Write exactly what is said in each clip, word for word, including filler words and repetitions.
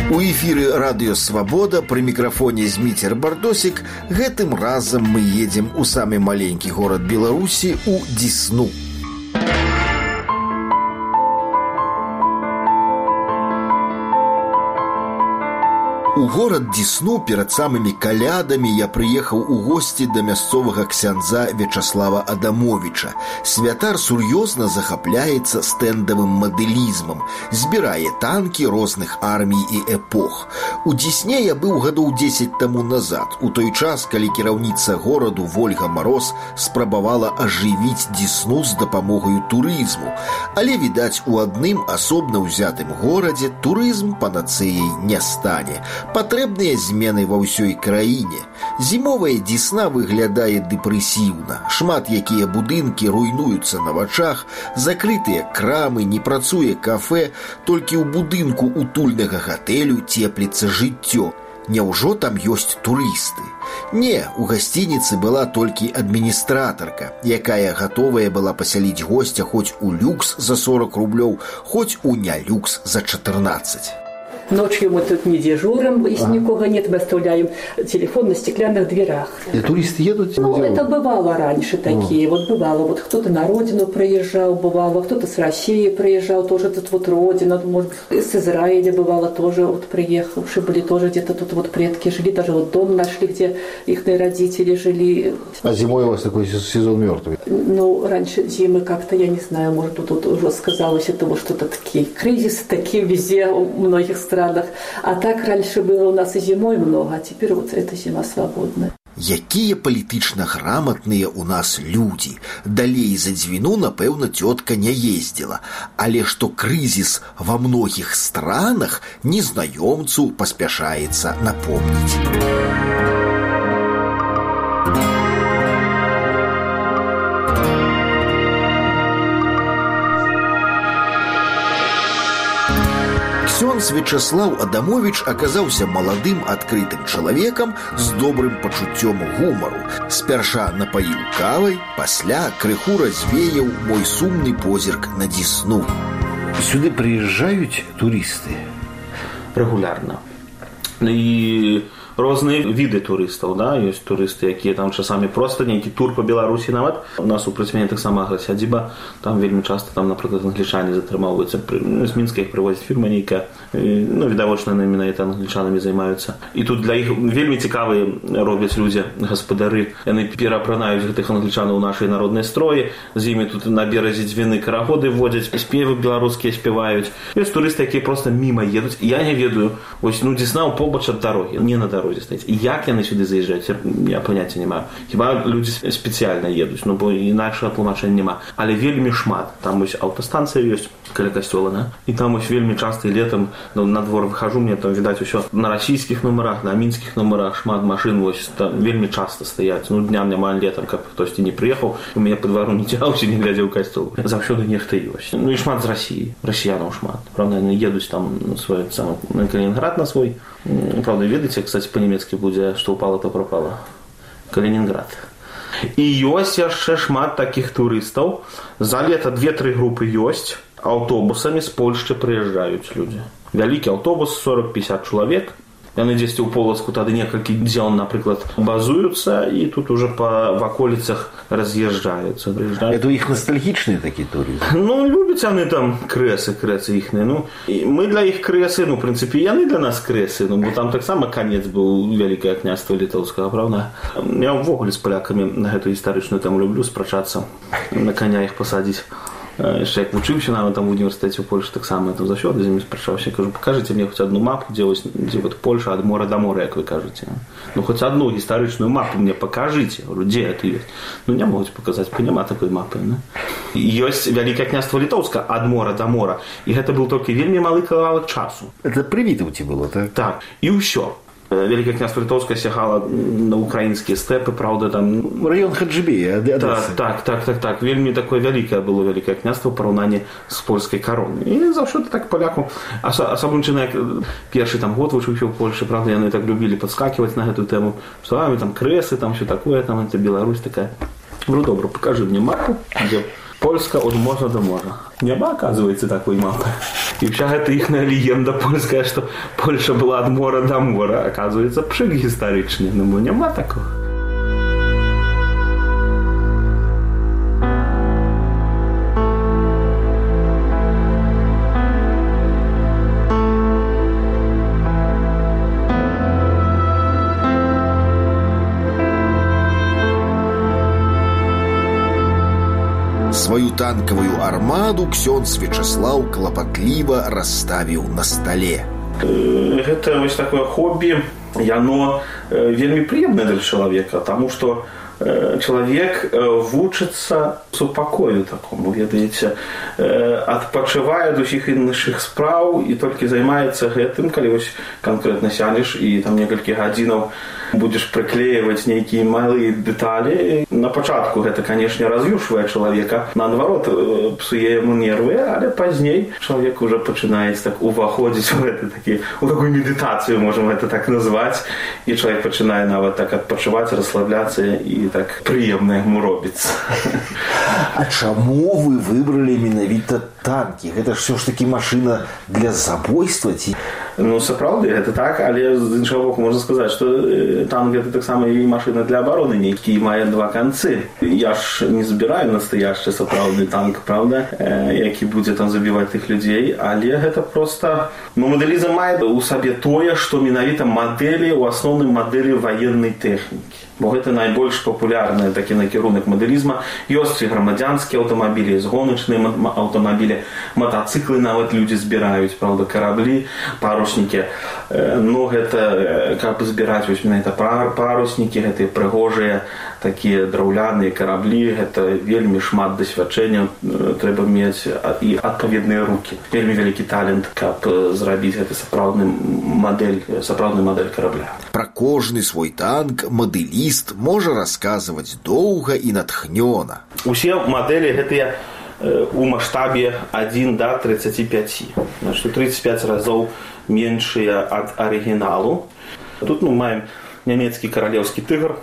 У эфіры радыё «Свабода», пры мікрафоне Зміцер Бардосік. Гэтым разам мы едзем у самы маленькі горад Беларусі, у Дзесну. У горад Дзесну перад самымі калядамі я прыехаў у госці да мясцовага ксяндза Вячаслава Адамовіча. Святар сур'ёзна захапляецца стэндавым мадэлізмам, збірае танкі розных армій і эпох. У Дзесне я быў гадоў дзесяць таму назад, у той час, калі кіраўніца гораду Вольга Мароз спрабавала ажывіць Дзесну з дапамогаю турызму. Але, відаць, у адным асобна ўзятым горадзе турызм панацэяй не стане. Патрэбныя змены ва ўсёй краіне. Зімовая Дзесна выглядае дэпрэсіўна. Шмат якія будынкі руйнуюцца на вачах, закрытыя крамы, не працуе кафэ, толькі ў будынку утульнага гатэлю цепліцца жыццё. Няўжо там ёсць турысты? Не, у гасцініцы была толькі адміністратарка, якая гатовая была пасяліць госця хоць у люкс за сорок рублёў, хоць у нялюкс за чатырнаццаць. Ночью мы тут не дежурим, если а. никого нет, мы оставляем телефон на стеклянных дверях. И туристы едут? Ну, это бывало раньше такие. А. Вот бывало, вот кто-то на родину проезжал, бывало, кто-то с России проезжал, тоже тут вот родина, может быть, с Израиля бывало тоже вот приехавшие были, тоже где-то тут вот предки жили, даже вот дом нашли, где их родители жили. А зимой у вас такой сезон мертвый? Ну, раньше зимы как-то, я не знаю, может, тут, тут уже сказалось этого, что-то такие кризисы, такие везде у многих стран. А так раньше было у нас и зимой много, а теперь вот эта зима свободная. Якія палітычна грамотныя у нас людзі. Далей за Двіну, напэўна, цётка не ездзіла. Але што крызіс ва многіх странах незнаёмцу паспяшаецца напомніць. Ксёндз Вячаслаў Адамовіч аказаўся маладым адкрытым чалавекам з добрым пачуццём гумару. Спярша напаіў кавай, пасля крыху развеяў мой сумны позірк на Дзесну. Сюды прыязджаюць турысты? Рэгулярна. І розныя віды турыстаў, да, ёсць турысты, якія там часамі проста нейкі тур па Беларусі нават. У нас у працмяне таксама сядзіба, там вельмі часта там, напрыклад, англічане затрымаўваюцца. З Мінска іх прывозіць фірма нейкая, ну, відавочна, менавіта англічанамі займаюцца. І тут для іх вельмі цікавыя робяць людзі, гаспадары. Яны пераапранаюць гэтых англічанаў у нашай народнай строі, з імі тут на беразе Двіны карагоды водзяць, спевы беларускія спяваюць. Ёсць турысты, якія проста міма едуць. Я не ведаю, вось, ну, Дзесна побач ад дарогі, не на дарогі. І як яны сюды заязджаюць, я паняцця не маю. Хіба людзі спецыяльна едуць, ну, бо інакшага тлумачэння няма. Але вельмі шмат. Там вось аўтастанцыя ёсць каля касцёла, да? І там вось вельмі часта і летам, ну, на двор выхажу, мне там відаць усё на расійскіх нумарах, на мінскіх нумарах шмат машын вось там вельмі часта стаяць. Ну, дням няма летам, каб хтосьці не прыехаў, у мяне па двару не цягаўся, не глядзеў касцёл. Заўсёды нехта ёсць. Ну і шмат з Расіі, расіянаў шмат. Правда, яны едуць там свой сам на Калінінград на свой. Правда, ведаеце, кстати, по-нямецки будзе, што ўпала, то прапала. Калінінград. І ёсць яшчэ шмат такіх турыстаў. За лета две-тры групы ёсць. Аўтобусамі з Польшчы прыязджаюць людзі. Вялікі аўтобус, сорок-пятьдесят чалавек. Яны дзесьці ў Полацку тады некалькі дзён, напрыклад, базуюцца і тут уже па ваколіцах раз'язджаюцца. Это у іх ностальгічныя такі турызм? Ну, любяць яны там крэсы, крэсы іхныя. Ну, мы для іх крэсы, ну, в прынцыпе, яны для нас крэсы, ну, бо там таксама канец быў Вялікае княства літоўскага, правда? Я ўвогуле з палякамі на гэту гістарычную тэму люблю спрачацца, на коня іх пасадзіць. Яшчэ як вучыўся нават там в універсітэце ў Польшы, таксама там заўсёды з імі спрачаўся. Кажу, пакажыце мне хоць адну мапу, дзе вось дзе вот Польша ад мора да мора, як вы кажаце. Ну хоць адну гістарычную мапу мне пакажыце, дзе гэта ёсць. Ну не могуць паказаць, бо няма такой мапы, не? Ёсць Вялікае княства літоўска ад мора да мора, і гэта быў толькі вельмі малы кавалак часу. Это пры Вітаўці было, так? Так, і ўсё. Вялікае княства літоўскае сягала на украінскія стэпы, правда, там... Раён Хаджибея, Адессы. Так, так, так, так. Вельмі такое вялікае было Вялікае княства ў параўнанні з польскай каронай. І заўсёды так паляку, асабліва як першы там год вучыўся ў Польшы, правда, яны так любілі падскаківаць на гэтую тэму, што а, там крэсы, там все такое, там это Беларусь такая. Ну, добра, пакажы мне мапу, дзе Польска от моря до моря. Няма, оказывается, такой мапы. И вся эта их легенда польская, что Польша была от моря до моря, оказывается, пшик историчный. Ну, няма такого. Свою танковую армаду ксёндз Вячеслав клапатліва расставіў на стале. Гэта вось такое хобби, яно вельмі прыемнае для чалавека, таму што чалавек вучыцца супакою такому, ведаеце, адпачывае ад усіх іншых спраў і толькі займаецца гэтым, калі вось канкрэтна сядзеш і там некалькі гадзінаў будзеш прыклеіваць нейкія малыя дэталі. На пачатку гэта, канешне, раз'юшвае чалавека, наадварот, псуе яму нервы, але пазней чалавек уже пачынае так уваходзіць у гэта такі, у такую медытацыю, можам гэта так назваць, і чалавек пачынае нават так адпачываць, расслабляцца і так прыемна яму робіцца. А чаму вы выбралі менавіта танкі? Гэта ж ўсё ж такі машына для забойства ці? Ну, сапраўды, гэта так, але з іншага боку можна сказаць, што танк гэта таксама і машына для абароны, нейкі мае два канцы. Я ж не збіраю настоящий сапраўдны танк, правда, які будзе там забіваць тых людзей, але гэта проста... Ну, мадэлізм мае ў сабе тое, што менавіта мадэлі, у асноўным мадэлі ваеннай тэхнікі. Бо гэта найбольш папулярны такі накірунак мадэлізма. Ёсць і грамадзянскія аўтамабілі, згоначныя аўтамабілі, матацыклы нават людзі збіраюць, правда, караблі, паруснікі. Ну, гэта, каб збіраць вось менавіта паруснікі, гэтыя прыгожыя, такія драўляныя караблі, гэта вельмі шмат дасвядчэнняў трэба мець і адпаведныя рукі. Вельмі вялікі талент, каб зрабіць гэта сапраўдны мадэль, сапраўдны мадэль карабля. Пра кожны свой танк мадэліст можа расказваць доўга і натхнёна. Усе мадэлі гэтыя у маштабе адзін да трыццаці пяці. Значит, трыццаць пяць разоў меншыя ад арыгіналу. Тут мы маем нямецкі каралеўскі тыгр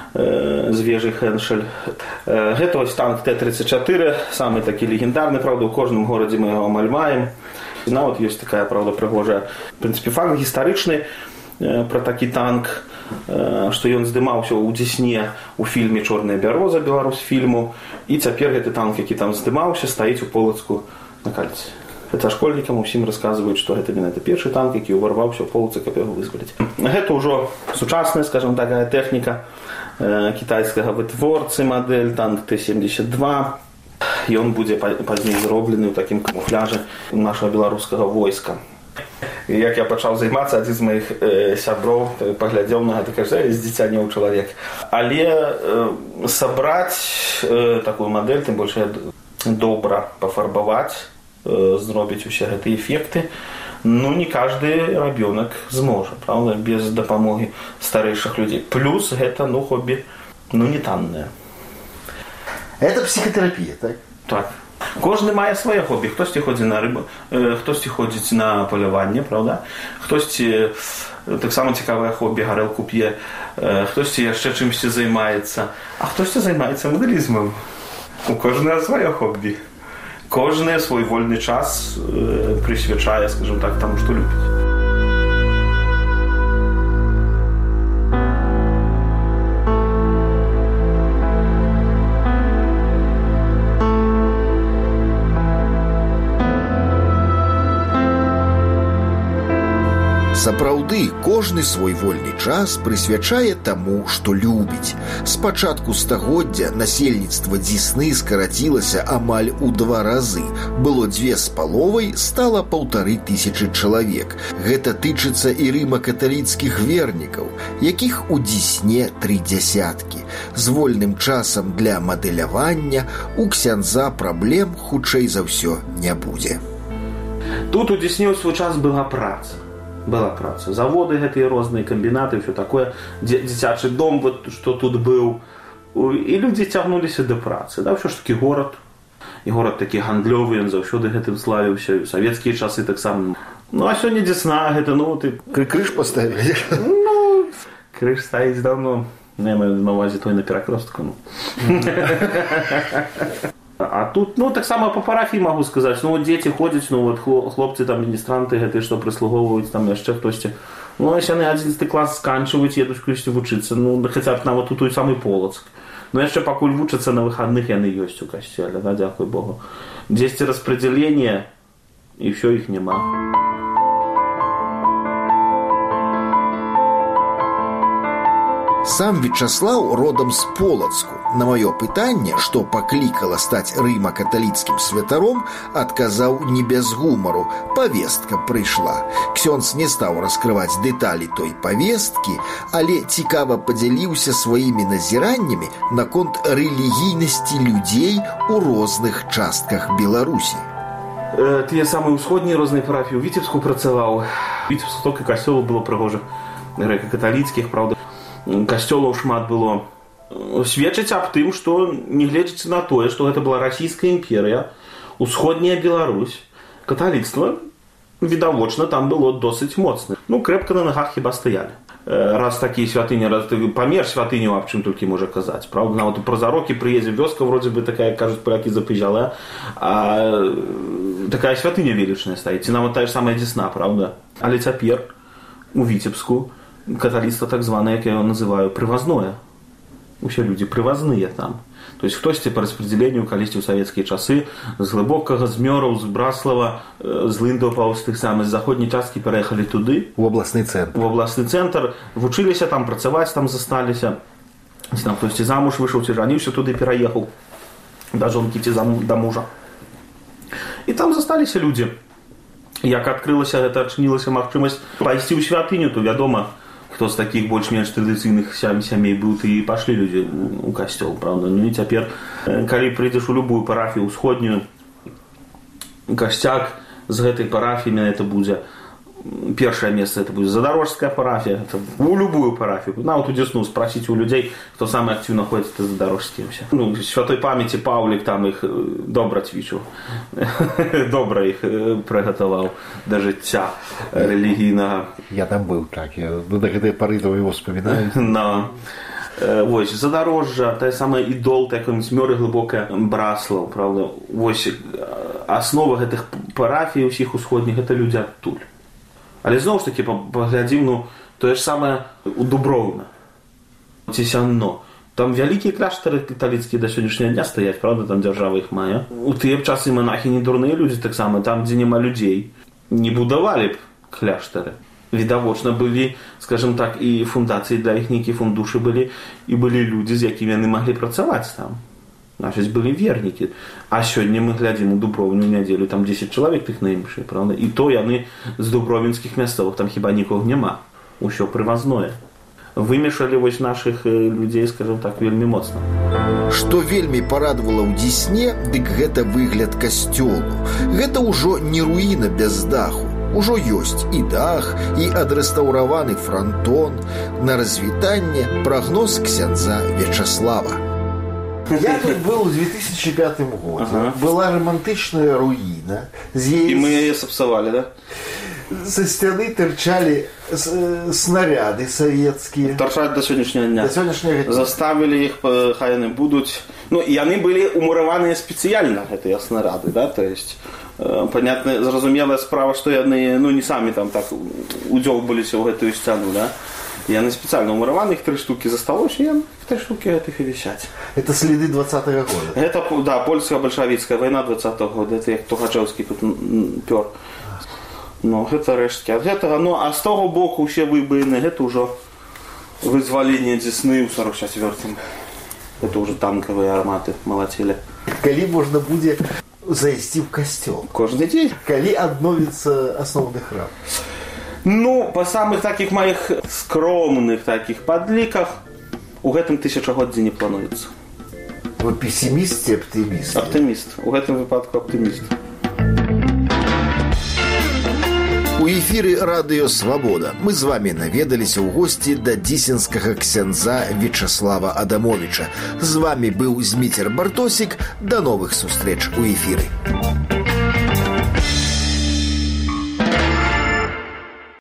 з вежы Хеншель. Гэта вось танк Т тридцать чатыры, самы такі легендарны, правда, у кожным горадзе мы яго амаль маем. Нават ёсць такая, правда, прыгожая, в прынцыпе, факт гістарычны пра такі танк, што ён здымаўся ў Дзесне у фільме «Чорная бяроза» беларусфільму, і цяпер гэты танк, які там здымаўся, стаіць у Полацку на кальцы. Гэта школьнікам усім расказваюць, што гэта менавіта першы танк, які ўварваўся ў Полацк, каб яго вызваліць. Гэта ўжо сучасная, скажам, такая тэхніка кітайскага вытворцы мадэль, танк Т семьдесят два. Ён будзе пазней зроблены ў такім камуфляжы нашага беларускага войска. І як я пачаў займацца, адзін з маіх э, сяброў паглядзеў на гэта, кажа, здзіцянеў чалавек. Але э, сабраць э, такую мадэль, тым больш добра пафарбаваць, э, зробіць усе гэтыя эфекты, ну, не каждый рабёнак зможа, правда, без дапамогі старэйшых людзей. Плюс гэта, ну, хобби, ну, не таннае. Это психотерапия, так? Так. Кожны мае свае хобі. Хтосьці ходзіць на рыбу, хтосьці ходзіць на паляванне, правда? Хтосьці таксама цікавае хобі, гарэлку п'е, хтосьці яшчэ чымсьці займаецца, а хтосьці займаецца мадэлізмам. У кожнага сваё хобі. Кожны свой вольны час прысвячае, скажем так, таму, што любіць. Сапраўды, кожны свой вольны час прысвячае таму, што любіць. З пачатку стагоддзя насельніцтва Дзесны скарацілася амаль у два разы. Было дзве з паловай, стала паўтары тысячы чалавек. Гэта тычыцца і рыма-каталіцкіх вернікаў, якіх у Дзесне тры дзясяткі. З вольным часам для мадэлявання у ксяндза праблем, хутчэй за ўсё, не будзе. Тут у Дзесне ў свой час была праца. Была праца. Заводы гэтыя розныя, камбінаты, ўсё такое. Дзіцячы дом, вот, што тут быў. І людзі цягнуліся да працы. Да, ўсё ж такі горад. І горад такі гандлёвы, ён заўсёды гэтым славіўся. Савецкія часы таксама. Ну, а сёння Дзесна, гэта, ну, ты... Крыж поставілі. Ну, крыж стаіць давно. Я маю на ўвазе той на перакростку. Ну. А тут, ну, так само по парафії могу сказаць, ну, вот дзеці ходзяць, ну, вот хлопцы там, міністранты гэтыя, што прыслугоўваюць, там яшчэ хтосьці. Ну, если яны адзінаццаты клас сканчваюць, едуць кудысьці вучыцца, ну, хаця б нават у той самы Полацк. Ну, яшчэ пакуль вучацца на выхадных, яны ёсць у касцёле, да, дзякуй Богу. Дзесьці распределение, і ўсё іх няма. Сам Вячаслаў родам з Полацку. На маё пытанне, што паклікала стаць рыма-каталіцкім святаром, адказаў не без гумару. Павестка прыйшла. Ксёндз не стаў раскрываць дэталі той павесткі, але цікава падзяліўся сваімі назіраннямі наконт рэлігійнасці людзей у розных частках Беларусі. Э, тыя самыя ўсходнія розныя парафіі ў Віцебску працаваў. Віцебску толькі касцёлаў было прыгожых, грэка-каталіцкіх, праўда. Касцёлаў шмат было. Сведчыць аб тым, што не гледзячы на тое, што гэта была расійская імперыя, усходняя Беларусь, каталіцтва, відавочна, там было досыць моцна. Ну, крэпка на нагах хіба стаялі. Раз такія святыні, раз памер святыню, аб чым толькі можа казаць. Правда, нават у Прозарокі прыедзе вёска, вроде бы такая, кажуць палякі, запыжалая, а такая святыня велічная стаіць. І нават тая ж самая Дзесна, правда? Але цяпер у Віцебску каталіцтва так званае, як я его называю, прывазное. Усе людзі прывазныя там. То есть хтосьці па распределенню калісьці ў савецкія часы з глыбокага, з Мёраў, з Браслава, з Лындопаў, з тых самых заходняй часткі пераехалі туды. У абласны цэнтр. У абласны цэнтр. Вучыліся там, працаваць там засталіся. Ці там хтосьці замуж выйшаў, ці жаніўся, туды пераехаў. Да жонкі ці да мужа. І там засталіся людзі. Як адкрылася гэта, адчынілася магчымасць пайсці ў святыню, то вядома, хто з такіх больш-менш традыцыйных сямей быў, то і пашлі людзі ў касцёл, правда. Ну і цяпер, калі прыйдзеш у любую парафію ўсходнюю, касцяк з гэтай парафіі, это будзе першае месца, это будзе Задарожская парафія, это у любую парафію. Нават у Дзесну спрасіць у людзей, хто самы актыўна ходзіць, это Задарожскімся. Ну, святой памяці Паўлік там іх добра цвічыў. Добра іх прыгатаваў да жыцця рэлігійнага. Я там быў, так. Я до гэтай пары того его вспоминаю. No. Вось, Задарожжа, тая самая Ідол, такая Мёры, глыбокая Браслаў, правда. Вось, аснова гэтых парафій усіх усходніх, гэта людзі адтуль. Але зноў ж такі паглядзім, ну, тое ж самае у Дуброўна, ці Сянно. Там вялікія кляштары каталіцкія да сённяшняга дня стаяць, правда, там дзяржава іх мае. У тыя б часы манахі не дурныя людзі таксама, там, дзе няма людзей, не будавалі б кляштары. Відавочна былі, скажем так, і фундацыі для іх, нейкія фундушы былі, і былі людзі, з якімі яны маглі працаваць там. Значыць, былі вернікі. А сёння мы глядзім у Дубровню нядзелю, там дзесяць чалавек тых наймшыя, правда? І то яны з дубровінскіх мясцовых, там хіба нікога няма. Усё прывазное. Вымешалі вось нашых людзей, скажем так, вельмі моцна. Што вельмі парадавала ў Дзесне, дык гэта выгляд касцёлу. Гэта ўжо не руіна без даху. Ужо ёсць і дах, і адрэстаўраваны франтон. На развітанне прагноз ксяндза Вячаслава. Я тут был в две тысячи пятом году. Ага. Была романтичная руина. Здесь... И мы ее сопсовали, да? Со стены торчали снаряды советские. Торчать до сегодняшнего дня. До сегодняшнего дня. Заставили их, хай они будут. Ну, и они были умураваны специально, эти снаряды, да, то есть... Понятно, зразумелая справа, что яны, ну, не сами там так удёлбаліся ў гэтую сцяну, да? И яны специально умураваны, их три штуки засталось, и три штуки этих и висят. Это следы двадцатого года? Это, да, польско-большевистская война двадцатого года, это як Тухачевский тут пёр. Ну, это рештки. Это, ну, а с того боку все выбоины, это уже вызволение Дзесны в сорок четвёртом. Это уже танковые арматы молотили. Коли можно будет зайти в костел? Каждый день. Коли обновится основный храм? Ну, по самых таких моих скромных таких подликах у гэтым тысячагоддзі не плануецца. Вы пессимист ці оптимист? Оптимист. У гэтым выпадку оптимист. У эфіры радыё Свабода мы з вами наведаліся ў госці да дзесенскага ксяндза Вячаслава Адамовіча. З вами быў Зміцер Бартосік. Да новых сустрэч у эфіры.